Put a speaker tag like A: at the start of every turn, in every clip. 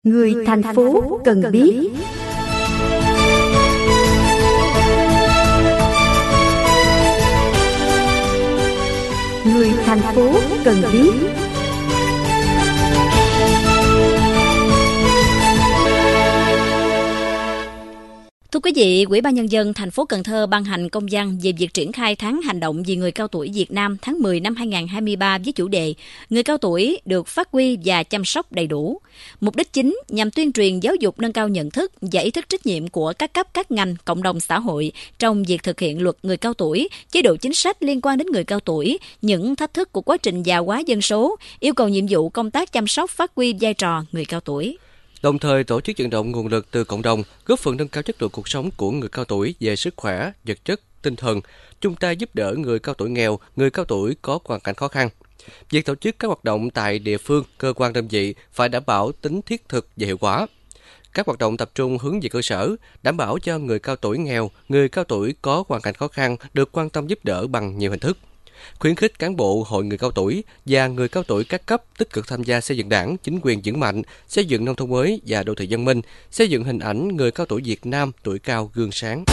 A: Người thành phố cần biết. Người thành phố cần biết.
B: Thưa quý vị, Ủy ban Nhân dân thành phố Cần Thơ ban hành công văn về việc triển khai tháng hành động vì người cao tuổi Việt Nam tháng 10 năm 2023 với chủ đề Người cao tuổi được phát huy và chăm sóc đầy đủ. Mục đích chính nhằm tuyên truyền giáo dục nâng cao nhận thức và ý thức trách nhiệm của các cấp các ngành, cộng đồng xã hội trong việc thực hiện luật người cao tuổi, chế độ chính sách liên quan đến người cao tuổi, những thách thức của quá trình già hóa dân số, yêu cầu nhiệm vụ công tác chăm sóc phát huy vai trò người cao tuổi.
C: Đồng thời tổ chức vận động nguồn lực từ cộng đồng, góp phần nâng cao chất lượng cuộc sống của người cao tuổi về sức khỏe, vật chất, tinh thần, chung tay giúp đỡ người cao tuổi nghèo, người cao tuổi có hoàn cảnh khó khăn. Việc tổ chức các hoạt động tại địa phương, cơ quan đơn vị phải đảm bảo tính thiết thực và hiệu quả. Các hoạt động tập trung hướng về cơ sở, đảm bảo cho người cao tuổi nghèo, người cao tuổi có hoàn cảnh khó khăn được quan tâm giúp đỡ bằng nhiều hình thức. Khuyến khích cán bộ hội người cao tuổi và người cao tuổi các cấp tích cực tham gia xây dựng đảng, chính quyền vững mạnh, xây dựng nông thôn mới và đô thị văn minh, xây dựng hình ảnh người cao tuổi Việt Nam tuổi cao gương sáng.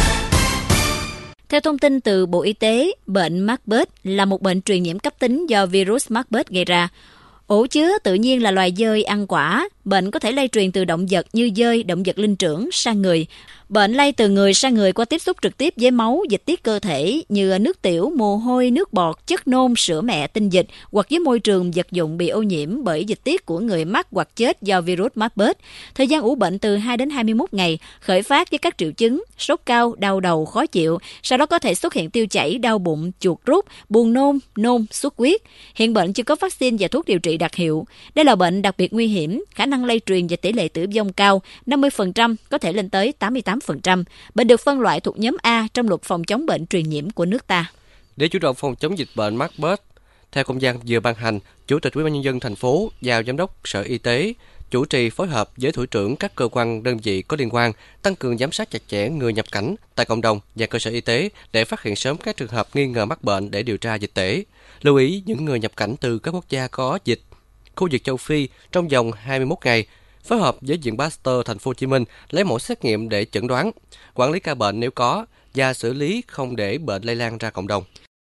B: Theo thông tin từ Bộ Y tế, bệnh Marburg là một bệnh truyền nhiễm cấp tính do virus Marburg gây ra. Ổ chứa tự nhiên là loài dơi ăn quả. Bệnh có thể lây truyền từ động vật như dơi, động vật linh trưởng sang người. Bệnh lây từ người sang người qua tiếp xúc trực tiếp với máu, dịch tiết cơ thể như nước tiểu, mồ hôi, nước bọt, chất nôn, sữa mẹ, tinh dịch hoặc với môi trường vật dụng bị ô nhiễm bởi dịch tiết của người mắc hoặc chết do virus Marburg. Thời gian ủ bệnh từ 2 đến 21 ngày, khởi phát với các triệu chứng sốt cao, đau đầu, khó chịu, sau đó có thể xuất hiện tiêu chảy, đau bụng, chuột rút, buồn nôn, xuất huyết. Hiện bệnh chưa có vaccine và thuốc điều trị đặc hiệu. Đây là bệnh đặc biệt nguy hiểm, khả năng lây truyền và tỷ lệ tử vong cao, 50%, có thể lên tới 88%. Bệnh được phân loại thuộc nhóm A trong luật phòng chống bệnh truyền nhiễm của nước ta.
C: Để chủ động phòng chống dịch bệnh Marburg, theo công văn vừa ban hành, Chủ tịch Ủy ban Nhân dân thành phố giao Giám đốc Sở Y tế chủ trì phối hợp với thủ trưởng các cơ quan đơn vị có liên quan tăng cường giám sát chặt chẽ người nhập cảnh tại cộng đồng và cơ sở y tế để phát hiện sớm các trường hợp nghi ngờ mắc bệnh để điều tra dịch tễ. Lưu ý những người nhập cảnh từ các quốc gia có dịch, khu vực châu Phi trong vòng 21 ngày, phối hợp với Viện Pasteur Thành phố Hồ Chí Minh lấy mẫu xét nghiệm để chẩn đoán, quản lý ca bệnh nếu có và xử lý không để bệnh lây lan ra cộng đồng.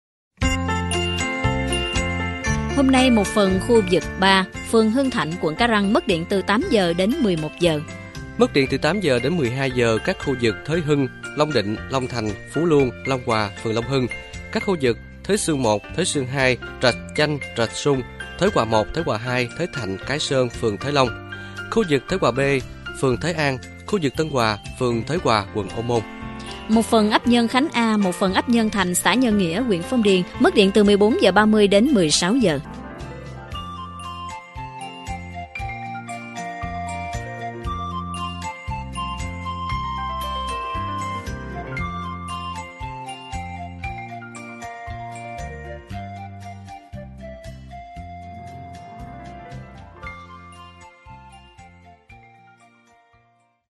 B: Hôm nay một phần khu vực 3, phường Hưng Thạnh, quận Cái Răng mất điện từ 8 giờ đến 11 giờ.
C: Mất điện từ 8 giờ đến 12 giờ các khu vực Thới Hưng, Long Định, Long Thành, Phú Luông, Long Hòa, phường Long Hưng, các khu vực Thới Sương 1, Thới Sương 2, Rạch Chanh, Rạch Sung, Thới Hòa 1, Thới Hòa 2, Thới Thạnh, Cái Sơn, phường Thới Long, khu vực Thới Hòa B, phường Thới An, khu vực Tân Hòa, phường Thới Hòa, quận Ô Môn.
B: Một phần ấp Nhân Khánh A, một phần ấp Nhân Thành, xã Nhân Nghĩa, huyện Phong Điền mất điện từ 14 giờ 30 đến 16 giờ.